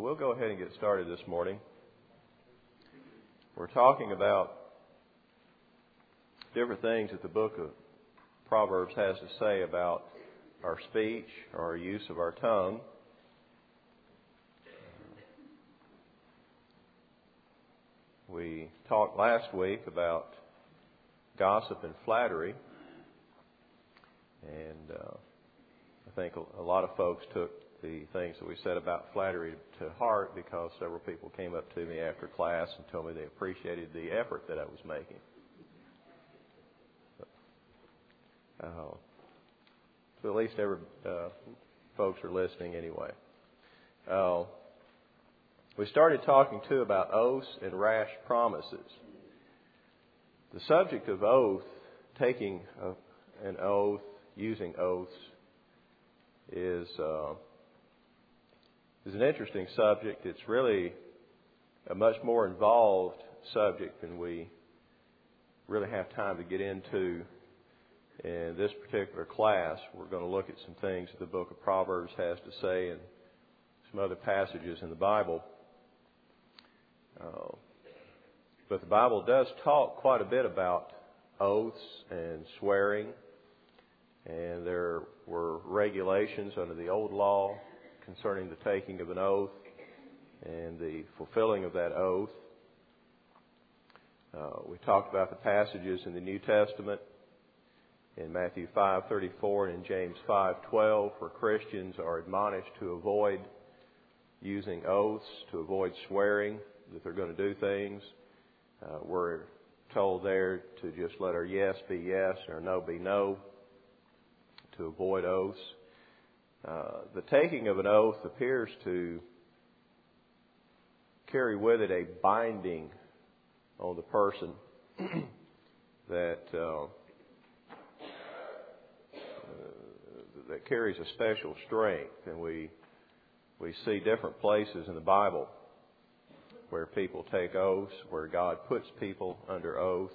We'll go ahead and get started this morning. We're talking about different things that the book of Proverbs has to say about our speech, or our use of our tongue. We talked last week about gossip and flattery, and I think a lot of folks took the things that we said about flattery to heart, because several people came up to me after class and told me they appreciated the effort that I was making. So at least folks are listening anyway. We started talking too about oaths and rash promises. The subject of oath, taking an oath, using oaths, is an interesting subject. It's really a much more involved subject than we really have time to get into in this particular class. We're going to look at some things that the book of Proverbs has to say and some other passages in the Bible. But the Bible does talk quite a bit about oaths and swearing, and there were regulations under the old law concerning the taking of an oath and the fulfilling of that oath. We talked about the passages in the New Testament in Matthew 5:34 and in James 5:12, where Christians are admonished to avoid using oaths, to avoid swearing that they're going to do things. We're told there to just let our yes be yes and our no be no, to avoid oaths. The taking of an oath appears to carry with it a binding on the person that carries a special strength. And we see different places in the Bible where people take oaths, where God puts people under oath,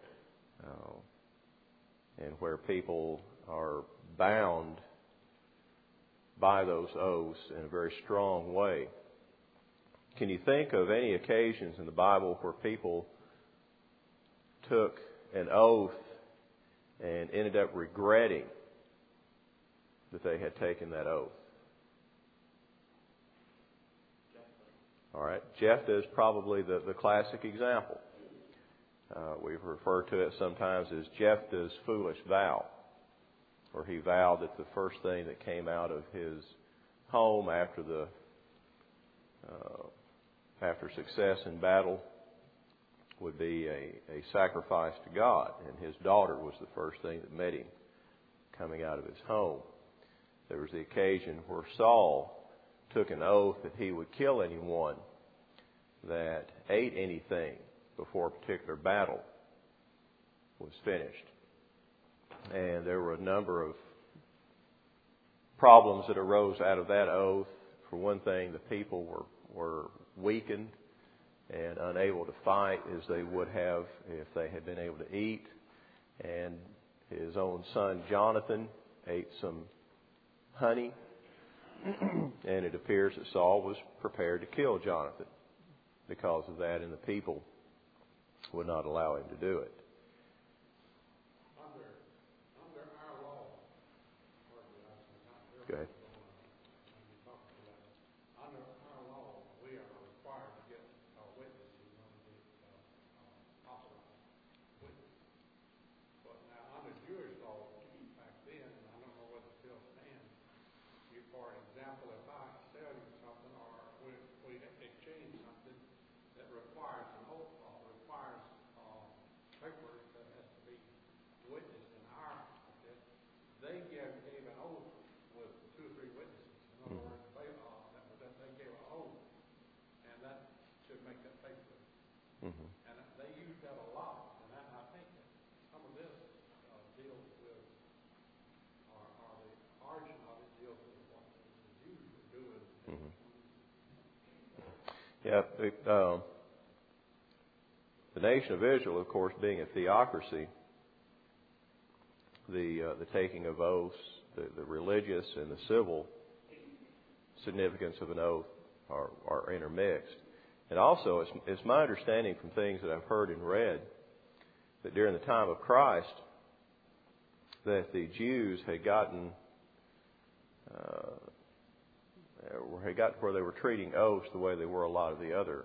and where people are bound by those oaths in a very strong way. Can you think of any occasions in the Bible where people took an oath and ended up regretting that they had taken that oath? All right, Jephthah is probably the classic example. We've referred to it sometimes as Jephthah's foolish vow, where he vowed that the first thing that came out of his home after success in battle would be a sacrifice to God, and his daughter was the first thing that met him coming out of his home. There was the occasion where Saul took an oath that he would kill anyone that ate anything before a particular battle was finished. And there were a number of problems that arose out of that oath. For one thing, the people were weakened and unable to fight as they would have if they had been able to eat. And his own son Jonathan ate some honey, and it appears that Saul was prepared to kill Jonathan because of that, and the people would not allow him to do it. Under our law, Go ahead. Under our law, we are required to get witnesses on the authorized witness. But now, under Jewish law, back then, and I don't know whether it still stands, for example, if I sell you something or we exchange something that requires an oath, requires paperwork that has to be witnessed in our case, they gave an oath with 2 or 3 witnesses. In other words, they gave an oath, and that should make that paperwork. Mm-hmm. And they use that a lot, and I think that some of this deals with, or the origin of it deals with what the Jews were doing. Mm-hmm. Yeah, the nation of Israel, of course, being a theocracy, the taking of oaths, the religious and the civil significance of an oath are intermixed. And also, it's my understanding from things that I've heard and read that during the time of Christ, that the Jews had gotten to where they were treating oaths the way they were a lot of the other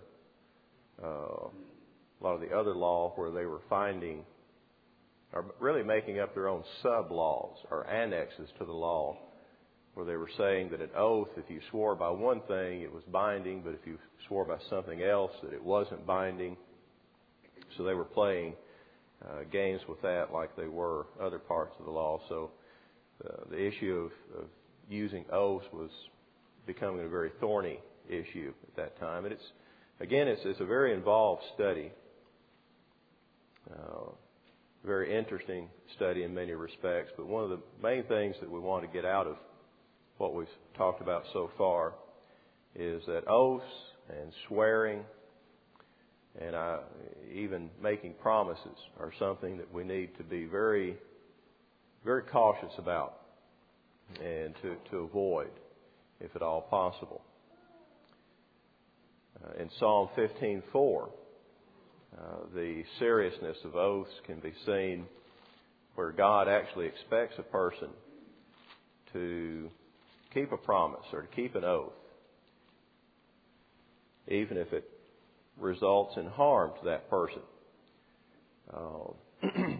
law, where they were finding or really making up their own sub-laws or annexes to the law, where they were saying that an oath, if you swore by one thing, it was binding, but if you swore by something else, that it wasn't binding. So they were playing games with that like they were other parts of the law. So the issue of using oaths was becoming a very thorny issue at that time. And it's a very involved study, very interesting study in many respects. But one of the main things that we want to get out of what we've talked about so far is that oaths and swearing and even making promises are something that we need to be very, very cautious about and to avoid, if at all possible. In Psalm 15:4, the seriousness of oaths can be seen where God actually expects a person to keep a promise or to keep an oath, even if it results in harm to that person. In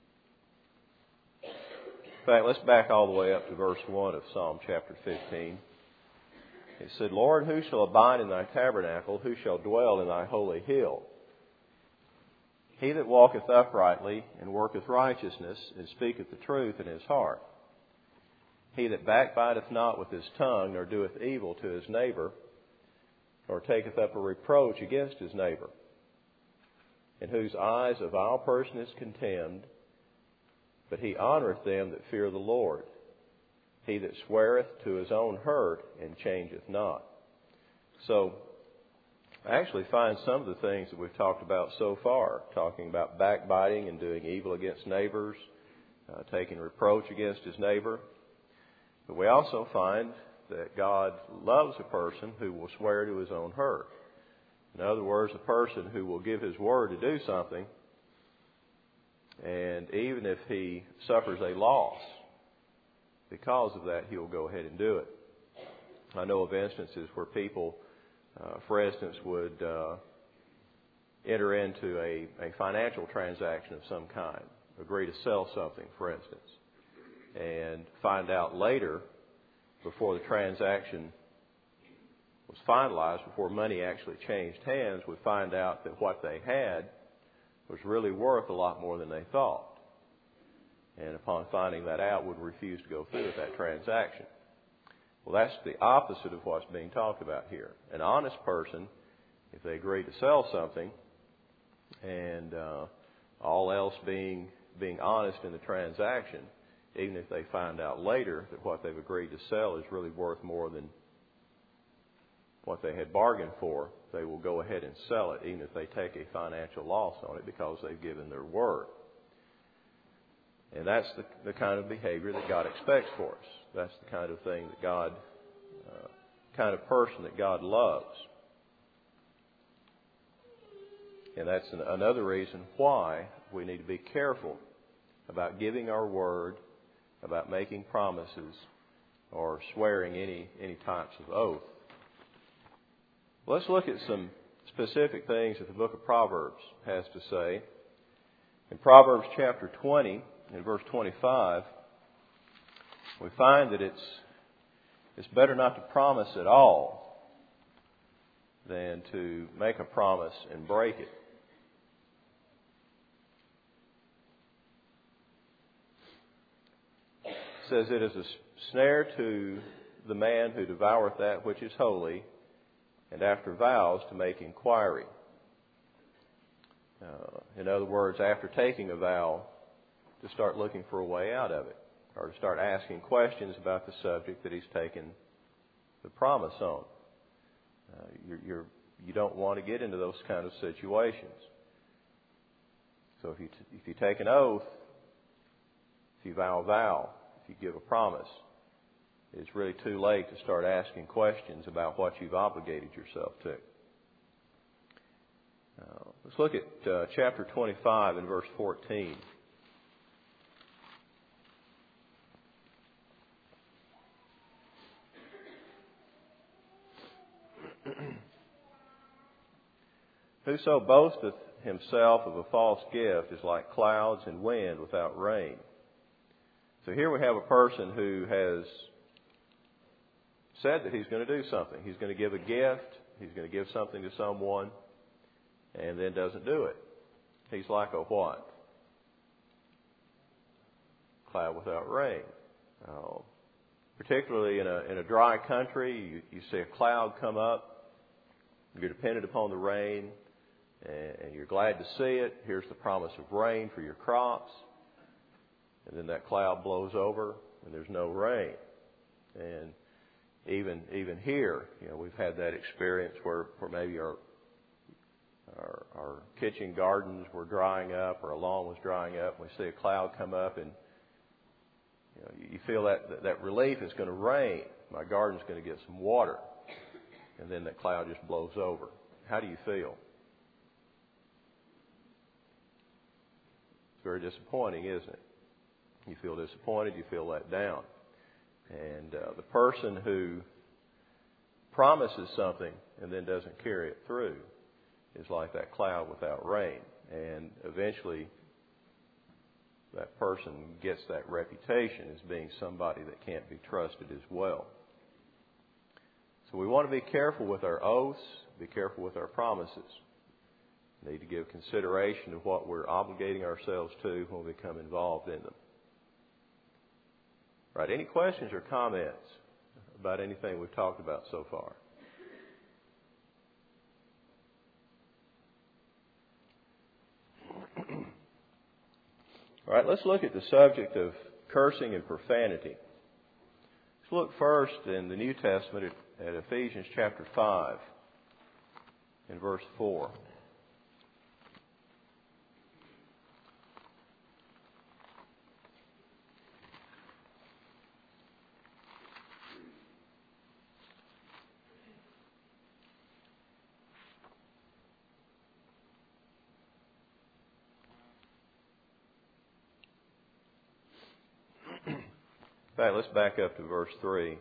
fact, let's back all the way up to verse 1 of Psalm chapter 15. It said, Lord, who shall abide in thy tabernacle? Who shall dwell in thy holy hill? He that walketh uprightly and worketh righteousness and speaketh the truth in his heart. He that backbiteth not with his tongue, nor doeth evil to his neighbor, nor taketh up a reproach against his neighbor, in whose eyes a vile person is contemned, but he honoureth them that fear the Lord. He that sweareth to his own hurt and changeth not. So, I actually find some of the things that we've talked about so far, talking about backbiting and doing evil against neighbors, taking reproach against his neighbor. But we also find that God loves a person who will swear to his own hurt. In other words, a person who will give his word to do something, and even if he suffers a loss because of that, he will go ahead and do it. I know of instances where people, for instance, would enter into a financial transaction of some kind, agree to sell something, for instance, and find out later, before the transaction was finalized, before money actually changed hands, would find out that what they had was really worth a lot more than they thought. And upon finding that out, would refuse to go through with that transaction. Well, that's the opposite of what's being talked about here. An honest person, if they agree to sell something, and all else being honest in the transaction, even if they find out later that what they've agreed to sell is really worth more than what they had bargained for, they will go ahead and sell it, even if they take a financial loss on it, because they've given their word. And that's the kind of behavior that God expects for us. That's the kind of thing that God, kind of person that God loves. And that's another reason why we need to be careful about giving our word, about making promises, or swearing any types of oath. Let's look at some specific things that the book of Proverbs has to say. In Proverbs chapter 20, in verse 25, we find that it's better not to promise at all than to make a promise and break it. It says, it is a snare to the man who devoureth that which is holy, and after vows to make inquiry. In other words, after taking a vow, to start looking for a way out of it, or to start asking questions about the subject that he's taken the promise on. You don't want to get into those kind of situations. So if you take an oath, if you vow a vow, if you give a promise, it's really too late to start asking questions about what you've obligated yourself to. Let's look at chapter 25 and verse 14. Whoso boasteth himself of a false gift is like clouds and wind without rain. So here we have a person who has said that he's going to do something. He's going to give a gift. He's going to give something to someone, and then doesn't do it. He's like a what? Cloud without rain. Particularly in a dry country, you see a cloud come up. You're dependent upon the rain, and you're glad to see it. Here's the promise of rain for your crops. And then that cloud blows over, and there's no rain. And even here, we've had that experience where maybe our kitchen gardens were drying up, or a lawn was drying up, and we see a cloud come up, and you feel that relief is going to rain. My garden's going to get some water. And then that cloud just blows over. How do you feel? It's very disappointing, isn't it? You feel disappointed, you feel let down. And the person who promises something and then doesn't carry it through is like that cloud without rain. And eventually that person gets that reputation as being somebody that can't be trusted as well. So we want to be careful with our oaths, be careful with our promises. We need to give consideration to what we're obligating ourselves to when we become involved in them. Right, any questions or comments about anything we've talked about so far? All right, let's look at the subject of cursing and profanity. Let's look first in the New Testament at Ephesians chapter 5 and verse 4. In fact, let's back up to verse 3. It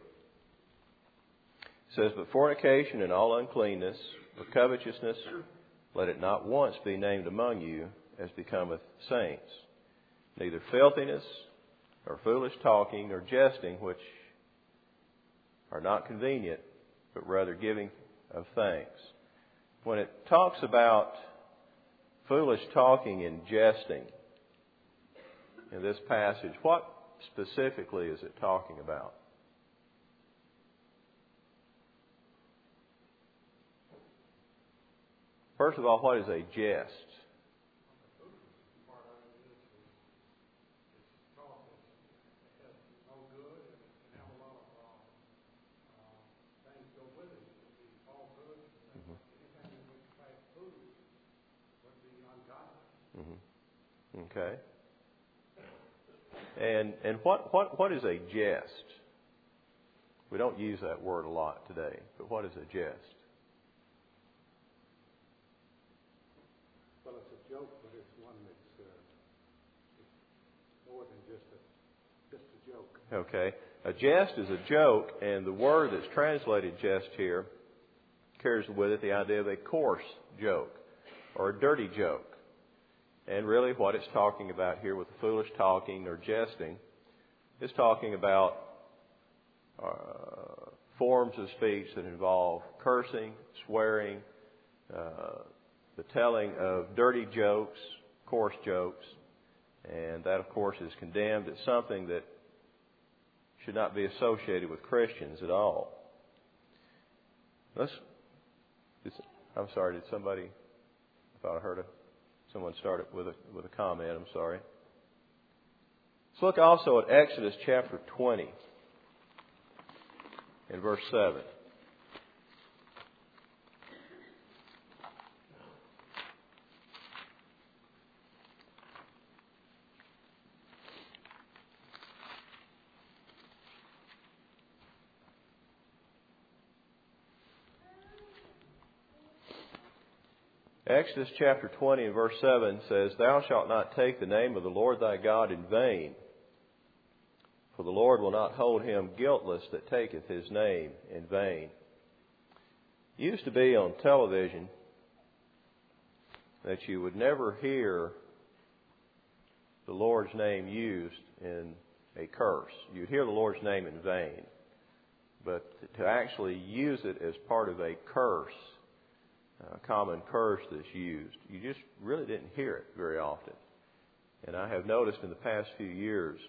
says, "But fornication and all uncleanness or covetousness, let it not once be named among you as becometh saints. Neither filthiness, nor foolish talking, nor jesting, which are not convenient, but rather giving of thanks." When it talks about foolish talking and jesting in this passage, what specifically is it talking about? First of all, what is a jest? Okay. And what is a jest? We don't use that word a lot today, but what is a jest? Well, it's a joke, but it's one that's more than just a joke. Okay. A jest is a joke, and the word that's translated jest here carries with it the idea of a coarse joke or a dirty joke. And really what it's talking about here with the foolish talking or jesting is talking about forms of speech that involve cursing, swearing, the telling of dirty jokes, coarse jokes. And that, of course, is condemned. It's something that should not be associated with Christians at all. I'm sorry, did somebody, I thought I heard someone started with a comment. I'm sorry. Let's look also at Exodus chapter 20 and verse 7. Exodus chapter 20 and verse 7 says, "Thou shalt not take the name of the Lord thy God in vain, for the Lord will not hold him guiltless that taketh his name in vain." It used to be on television that you would never hear the Lord's name used in a curse. You'd hear the Lord's name in vain. But to actually use it as part of a curse, a common curse that's used, you just really didn't hear it very often. And I have noticed in the past few years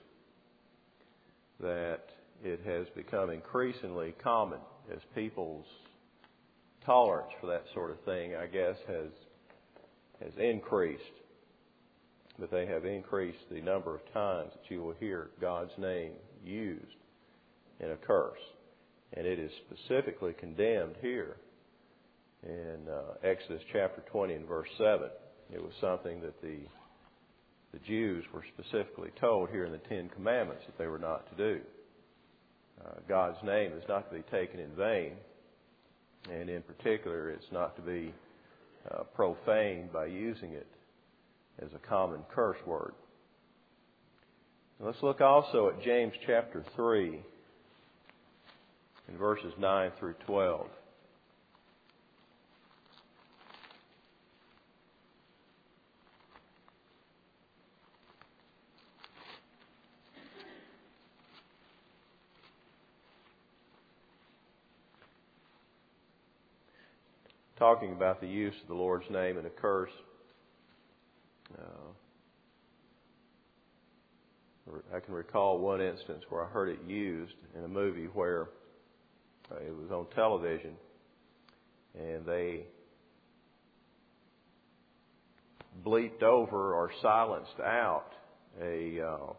that it has become increasingly common as people's tolerance for that sort of thing, I guess, has increased. But they have increased the number of times that you will hear God's name used in a curse. And it is specifically condemned here in Exodus chapter 20 and verse 7. It was something that the Jews were specifically told here in the Ten Commandments that they were not to do. God's name is not to be taken in vain, and in particular, it's not to be profaned by using it as a common curse word. Let's look also at James chapter 3 in verses 9 through 12. Talking about the use of the Lord's name in a curse. I can recall one instance where I heard it used in a movie where it was on television, and they bleeped over or silenced out an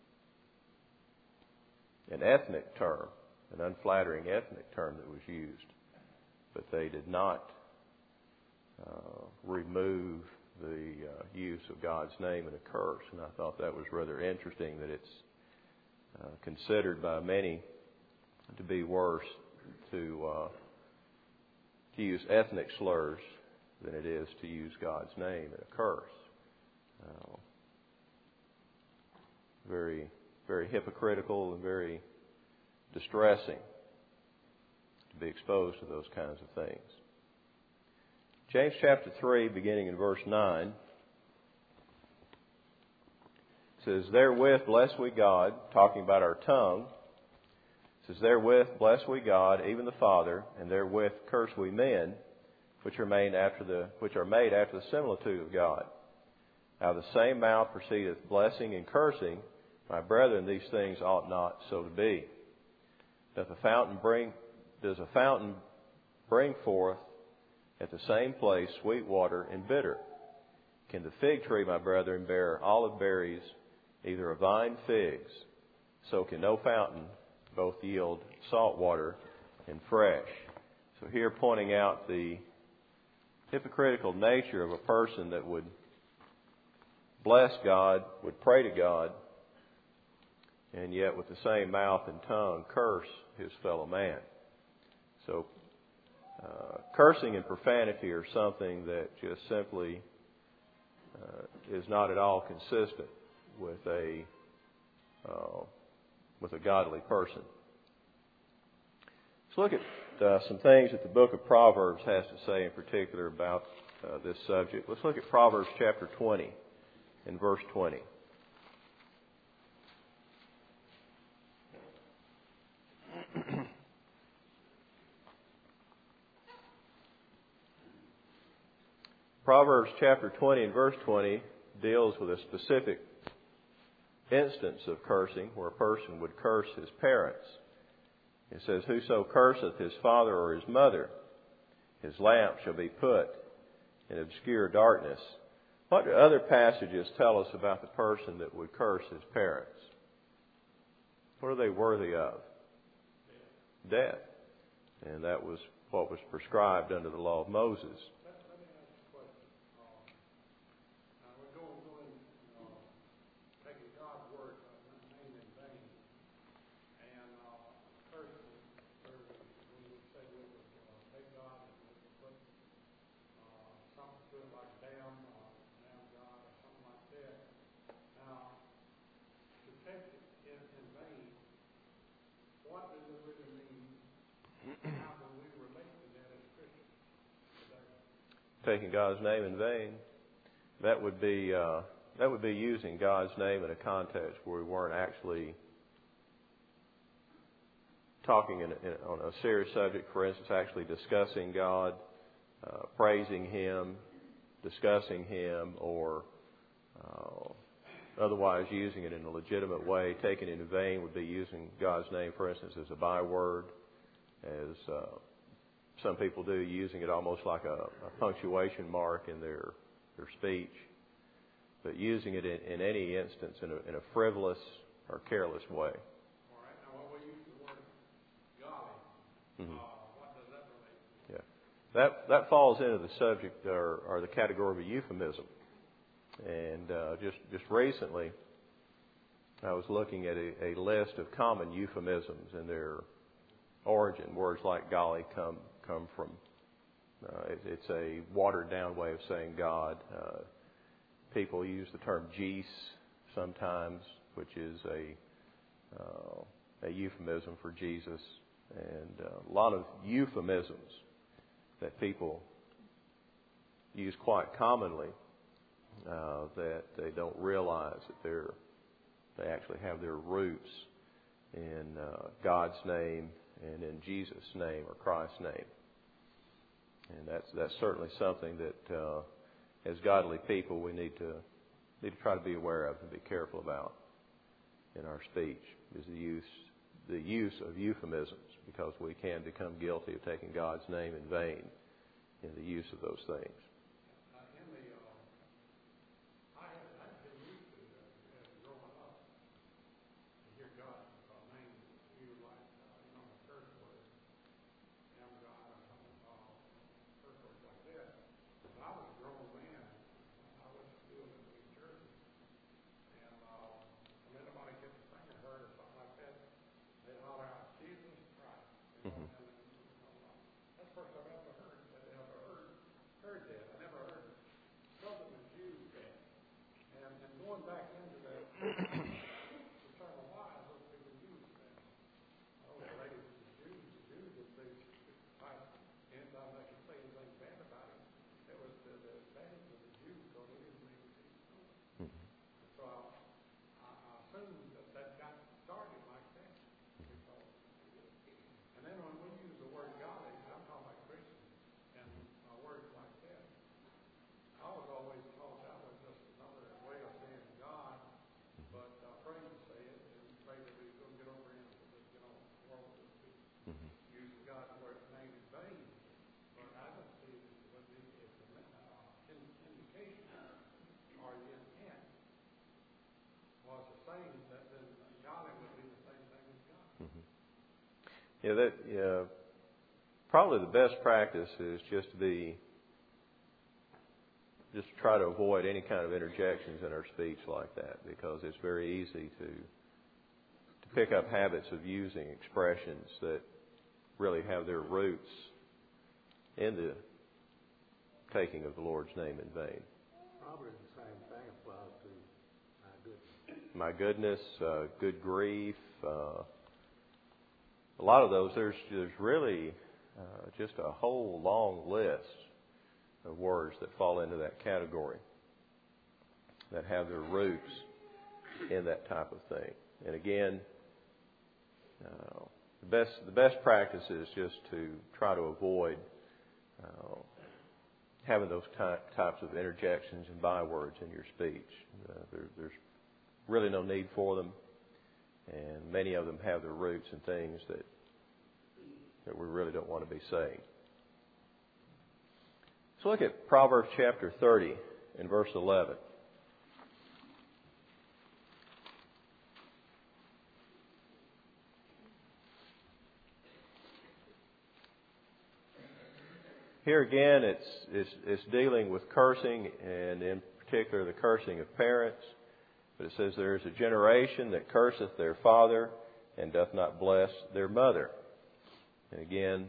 ethnic term, an unflattering ethnic term that was used. But they did not remove the use of God's name in a curse. And I thought that was rather interesting, that it's considered by many to be worse to use ethnic slurs than it is to use God's name in a curse. Very, very hypocritical and very distressing to be exposed to those kinds of things. James chapter 3, beginning in verse 9, says, "Therewith bless we God," talking about our tongue. It says, "Therewith bless we God, even the Father, and therewith curse we men, which are made after the similitude of God. Out of the same mouth proceedeth blessing and cursing. My brethren, these things ought not so to be. Does a fountain bring forth at the same place sweet water and bitter? Can the fig tree, my brethren, bear olive berries, either a vine figs? So can no fountain both yield salt water and fresh." So here pointing out the hypocritical nature of a person that would bless God, would pray to God, and yet with the same mouth and tongue curse his fellow man. So cursing and profanity are something that just simply is not at all consistent with a godly person. Let's look at some things that the book of Proverbs has to say in particular about this subject. Let's look at Proverbs chapter 20 and verse 20. Proverbs chapter 20 and verse 20 deals with a specific instance of cursing where a person would curse his parents. It says, "Whoso curseth his father or his mother, his lamp shall be put in obscure darkness." What do other passages tell us about the person that would curse his parents? What are they worthy of? Death. And that was what was prescribed under the law of Moses. Like what does it really mean? How do we relate to that as Christians today? Taking God's name in vain. That would be using God's name in a context where we weren't actually talking on a serious subject. For instance, actually discussing God, praising Him, discussing Him, or otherwise using it in a legitimate way. Taking it in vain would be using God's name, for instance, as a byword, as some people do, using it almost like a punctuation mark in their speech. But using it in any instance in a frivolous or careless way. All right. Now, when we use the word golly, what does that relate to? Yeah, that falls into the subject or the category of a euphemism. And just recently, I was looking at a list of common euphemisms and their origin. Words like golly come from. It's a watered down way of saying God. People use the term geese sometimes, which is a euphemism for Jesus, and a lot of euphemisms that people use quite commonly that they don't realize that they actually have their roots in God's name and in Jesus' name or Christ's name, and that's certainly something that. As godly people, we need to try to be aware of and be careful about in our speech is the use of euphemisms, because we can become guilty of taking God's name in vain in the use of those things. I've been used to growing up to hear God name you like a curse word, and God, curse words like that. When I was a grown man, I went to school in New Jersey, and when anybody gets a finger hurt or something like that, they holler out, Jesus Christ. And that's the first I've ever heard that. I never heard something the Jews said. And going back into that eternal life, those people use that. Oh, related to the Jews, if they anytime they could say anything bad about him, it was the advantage of the Jews, so they didn't make it. So I assume that got started like that. And then when we use the word God, I'm talking about Christians, and words like that, I was always taught that was just another way of saying God, but afraid to say it, and afraid that we was going to get over in the world with using God's name in vain. But I don't see it as an indication or the intent was the same, that then God would be the same thing as God. Probably the best practice is just to try to avoid any kind of interjections in our speech like that, because it's very easy to pick up habits of using expressions that really have their roots in the taking of the Lord's name in vain. Probably the same thing applies to my goodness. My goodness, good grief. A lot of those, there's really just a whole long list of words that fall into that category that have their roots in that type of thing. And again, the best practice is just to try to avoid having those types of interjections and bywords in your speech. There's really no need for them, and many of them have their roots in things that we really don't want to be saying. So look at Proverbs chapter 30 and verse 11. Here again, it's dealing with cursing, and in particular the cursing of parents. But it says, there is a generation that curseth their father and doth not bless their mother. And again,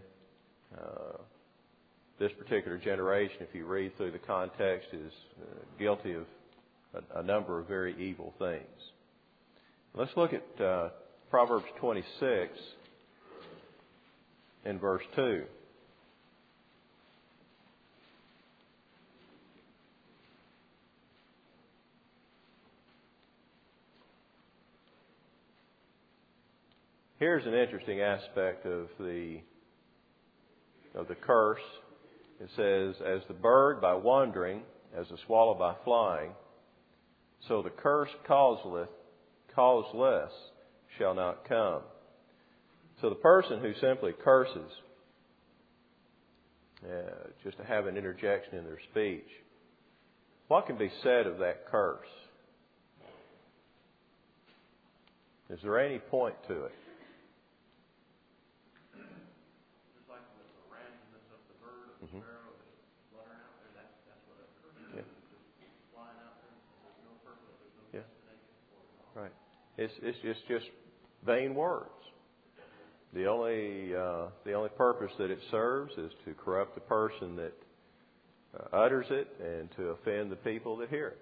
this particular generation, if you read through the context, is guilty of a number of very evil things. Let's look at Proverbs 26 in verse 2. Here's an interesting aspect of the curse. It says, "As the bird by wandering, as the swallow by flying, so the curse causeless shall not come." So the person who simply curses, just to have an interjection in their speech, what can be said of that curse? Is there any point to it? Just like with the randomness of the bird or the sparrow that's fluttering out there, that's what a curse is. Just flying out there, there's no purpose, there's no destination for it at all. Right. It's just vain words. The only purpose that it serves is to corrupt the person that utters it and to offend the people that hear it.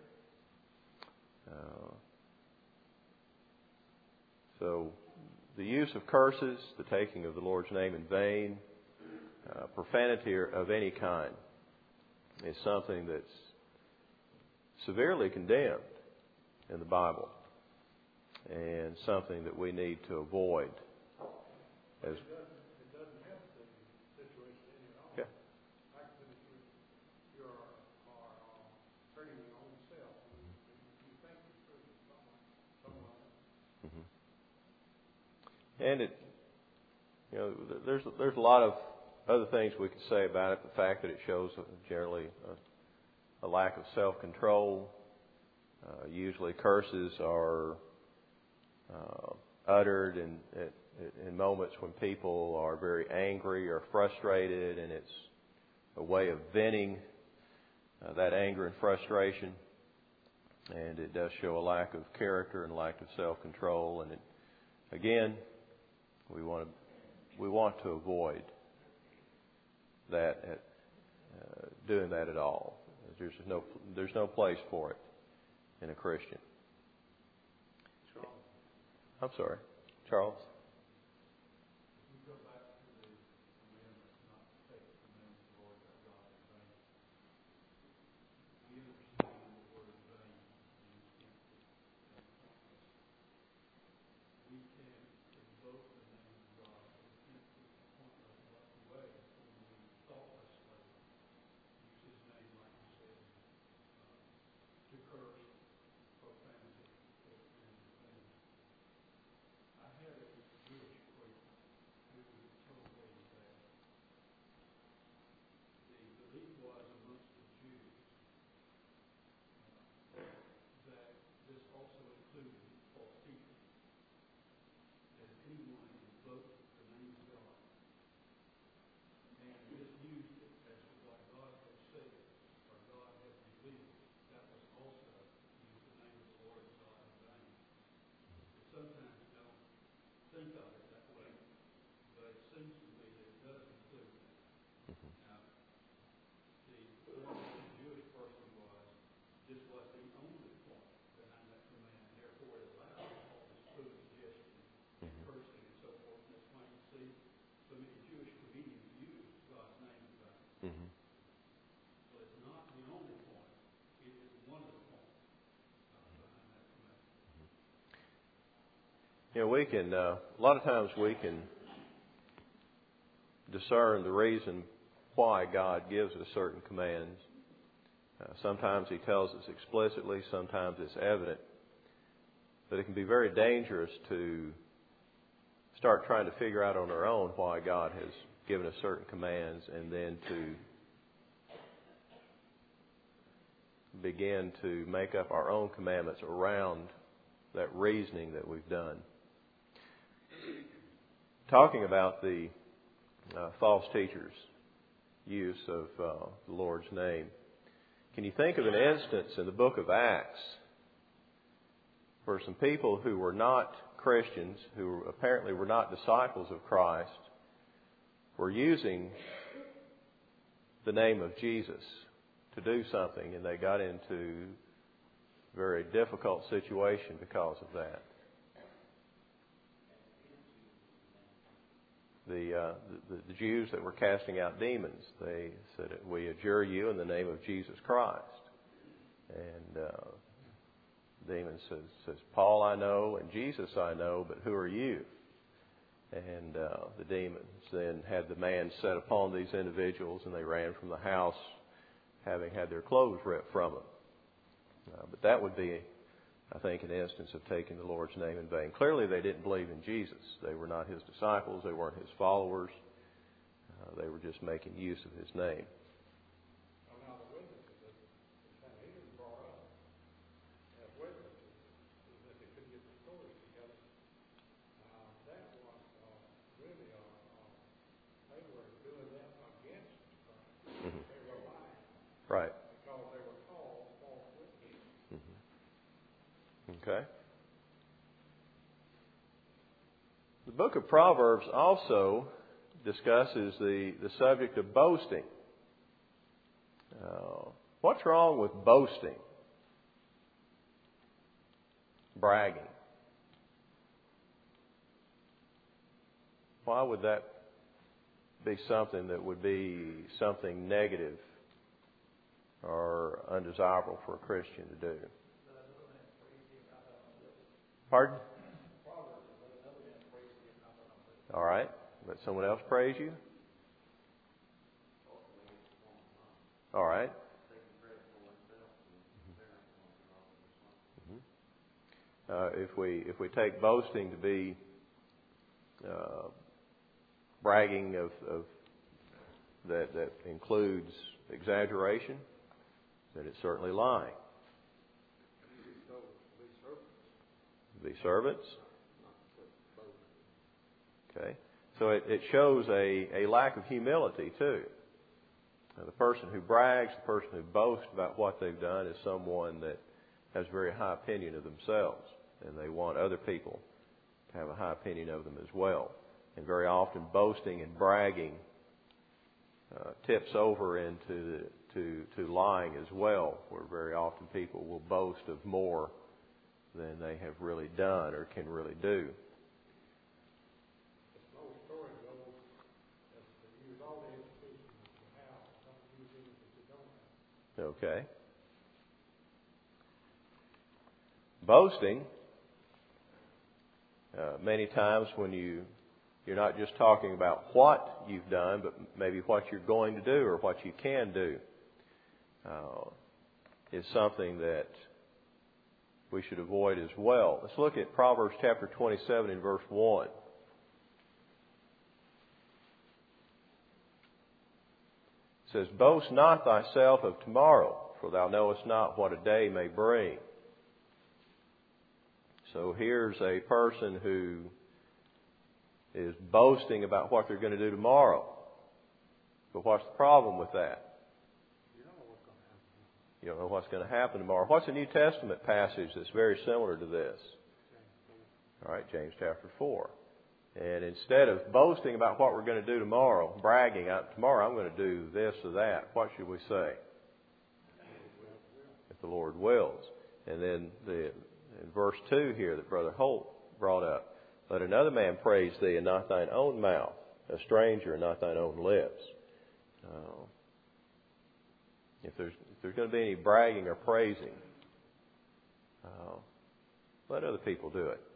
So the use of curses, the taking of the Lord's name in vain, profanity of any kind is something that's severely condemned in the Bible and something that we need to avoid. As It doesn't help the situation any at all. Yeah. Like you are hurting your own self. You think it's for someone else. And there's a lot of other things we could say about it. The fact that it shows generally a lack of self-control. Usually curses are uttered in moments when people are very angry or frustrated, and it's a way of venting that anger and frustration. And it does show a lack of character and a lack of self-control. And again, we want to avoid that, doing that at all. There's no place for it in a Christian. I'm sorry, Charles. We can, a lot of times we can discern the reason why God gives us certain commands. Sometimes He tells us explicitly, sometimes it's evident. But it can be very dangerous to start trying to figure out on our own why God has given us certain commands and then to begin to make up our own commandments around that reasoning that we've done. Talking about the false teachers' use of the Lord's name, can you think of an instance in the book of Acts where some people who were not Christians, who apparently were not disciples of Christ, were using the name of Jesus to do something, and they got into a very difficult situation because of that? the Jews that were casting out demons. They said, "We adjure you in the name of Jesus Christ." And the demon says, "Paul I know and Jesus I know, but who are you?" And the demons then had the man set upon these individuals, and they ran from the house, having had their clothes ripped from them. But that would be, I think, an instance of taking the Lord's name in vain. Clearly, they didn't believe in Jesus. They were not His disciples. They weren't His followers. They were just making use of His name. Now the witnesses that Sanhedrin brought up as witnesses is that they couldn't get the stories together. That was really, they were doing that against Christ. Mm-hmm. They were lying. Right. Because they were called false witnesses. Mm-hmm. Okay. The book of Proverbs also discusses the subject of boasting. What's wrong with boasting? Bragging. Why would that be something that would be something negative or undesirable for a Christian to do? Pardon? All right. Let someone else praise you. All right. If we take boasting to be bragging of that includes exaggeration, then it's certainly lying. Be servants. Okay. So it shows a lack of humility too. Now, the person who brags, the person who boasts about what they've done is someone that has a very high opinion of themselves, and they want other people to have a high opinion of them as well. And very often boasting and bragging tips over into to lying as well, where very often people will boast of more than they have really done or can really do. Okay. Boasting, many times when you're not just talking about what you've done, but maybe what you're going to do or what you can do, is something that we should avoid as well. Let's look at Proverbs chapter 27 and verse 1. It says, "Boast not thyself of tomorrow, for thou knowest not what a day may bring." So here's a person who is boasting about what they're going to do tomorrow. But what's the problem with that? You don't know what's going to happen. You don't know what's going to happen tomorrow. What's a New Testament passage that's very similar to this? All right, James chapter 4. And instead of boasting about what we're going to do tomorrow, bragging, tomorrow I'm going to do this or that, what should we say? If the Lord wills. And then in verse 2 here that Brother Holt brought up, "Let another man praise thee, and not thine own mouth, a stranger, and not thine own lips." If there's going to be any bragging or praising, let other people do it.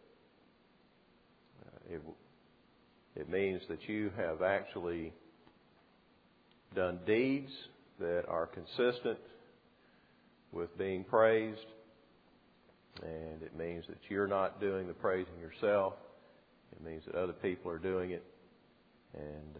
It means that you have actually done deeds that are consistent with being praised, and it means that you're not doing the praising yourself. It means that other people are doing it, and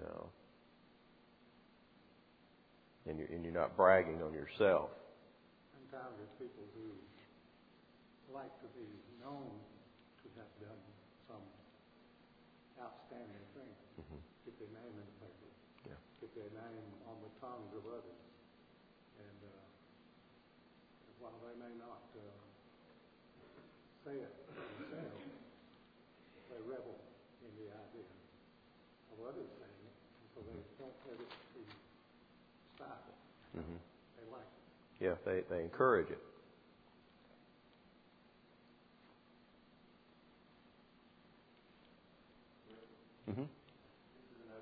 you're not bragging on yourself. Sometimes there's people who like to be known to have done some outstanding thing. Mm-hmm. Get their name in the paper. Yeah. Get their name on the tongues of others. And while they may not say it themselves, they revel in the idea of others saying it, and so they don't let it be stifled. Mm-hmm. They like it. Yeah, they encourage it. Mm-hmm. This is an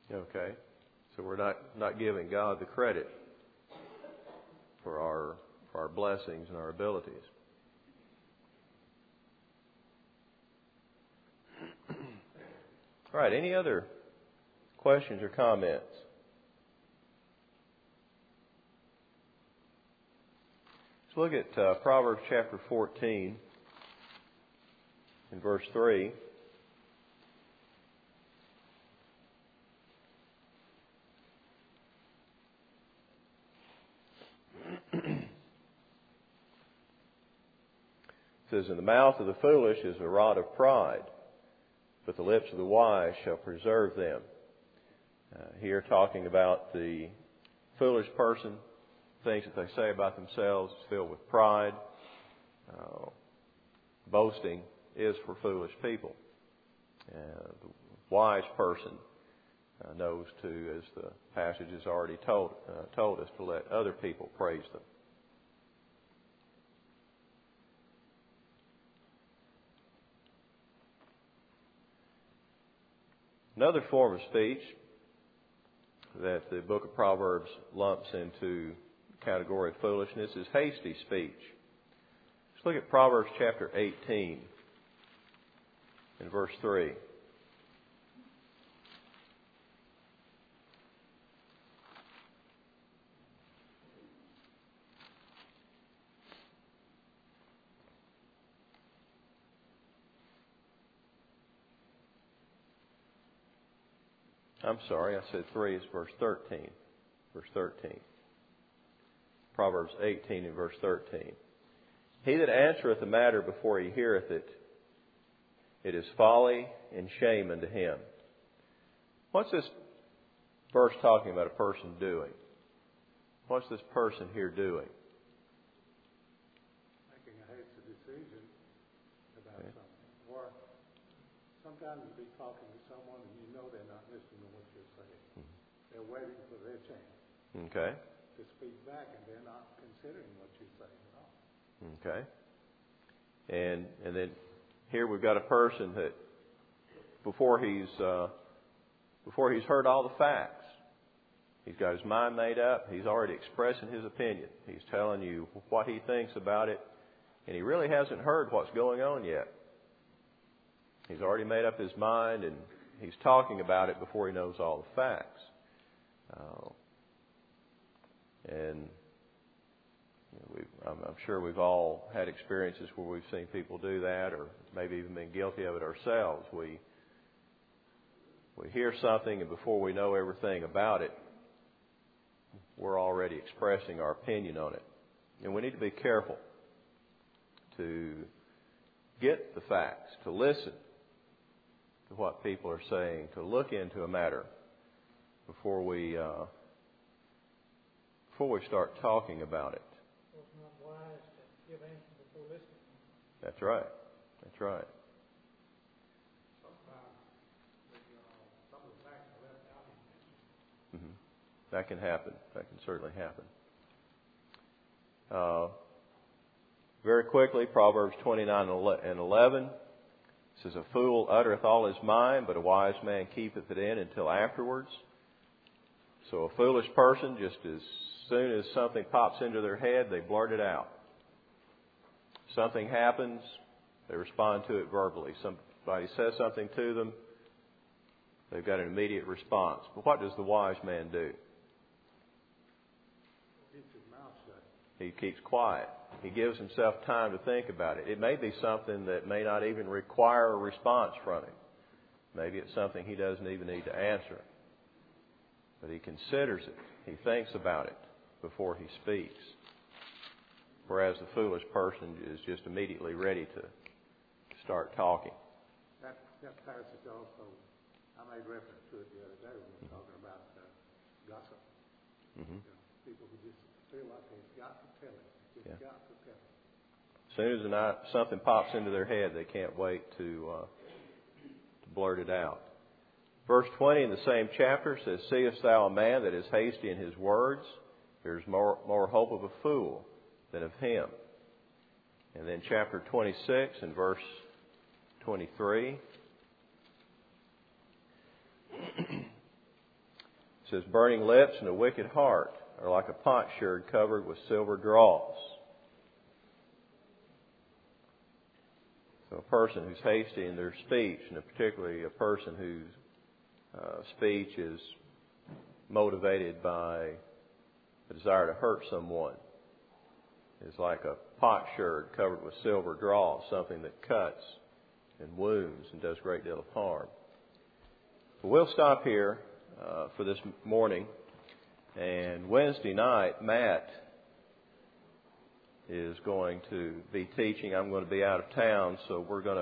Okay. So we're not giving God the credit for our blessings and our abilities. All right. Any other questions or comments? Let's look at Proverbs chapter 14 and verse 3. It says, "In the mouth of the foolish is a rod of pride, but the lips of the wise shall preserve them." Here talking about the foolish person, things that they say about themselves is filled with pride. Boasting is for foolish people. The wise person knows to, as the passage has already told us, to let other people praise them. Another form of speech that the book of Proverbs lumps into the category of foolishness is hasty speech. Let's look at Proverbs chapter 18 and verse 3. I'm sorry, I said 3 is verse 13. Verse 13. Proverbs 18 and verse 13. "He that answereth a matter before he heareth it, it is folly and shame unto him." What's this verse talking about a person doing? What's this person here doing? Making a hasty decision about something. Or sometimes you'll be talking to someone and you know they're not listening to what you're saying. Mm-hmm. They're waiting for their chance Okay. to speak back, and they're not considering what you're saying at all. Okay. And then here we've got a person that before he's heard all the facts, he's got his mind made up, he's already expressing his opinion. He's telling you what he thinks about it, and he really hasn't heard what's going on yet. He's already made up his mind, and he's talking about it before he knows all the facts. And I'm sure we've all had experiences where we've seen people do that, or maybe even been guilty of it ourselves. We hear something, and before we know everything about it, we're already expressing our opinion on it. And we need to be careful to get the facts, to listen to what people are saying, to look into a matter before we start talking about it. Well, it's not wise to give answers before listening. That's right. That's right. Sometimes some of the facts are left out in it. Mm-hmm. That can happen. That can certainly happen. Very quickly, Proverbs 29 and 11 says, "A fool uttereth all his mind, but a wise man keepeth it in until afterwards." So a foolish person, just as soon as something pops into their head, they blurt it out. Something happens, they respond to it verbally. Somebody says something to them, they've got an immediate response. But what does the wise man do? Keeps his mouth shut. He keeps quiet. He gives himself time to think about it. It may be something that may not even require a response from him. Maybe it's something he doesn't even need to answer. But he considers it. He thinks about it before he speaks. Whereas the foolish person is just immediately ready to start talking. That passage also, I made reference to it the other day when we were talking about gossip. Mm-hmm. You know, people who just feel like they've got to tell it. Just got to tell it. As soon as something pops into their head, they can't wait to blurt it out. Verse 20 in the same chapter says, "Seest thou a man that is hasty in his words? There's more hope of a fool than of him." And then chapter 26 and verse 23. It says, burning lips and a wicked heart are like a potsherd covered with silver dross. So a person who's hasty in their speech, and particularly a person whose speech is motivated by the desire to hurt someone, is like a potsherd covered with silver dross, something that cuts and wounds and does a great deal of harm. But we'll stop here for this morning. And Wednesday night, Matt is going to be teaching. I'm going to be out of town, so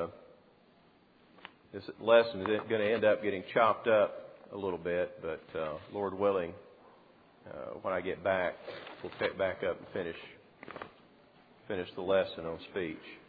this lesson is going to end up getting chopped up a little bit, but Lord willing, when I get back, we'll pick back up and finish the lesson on speech.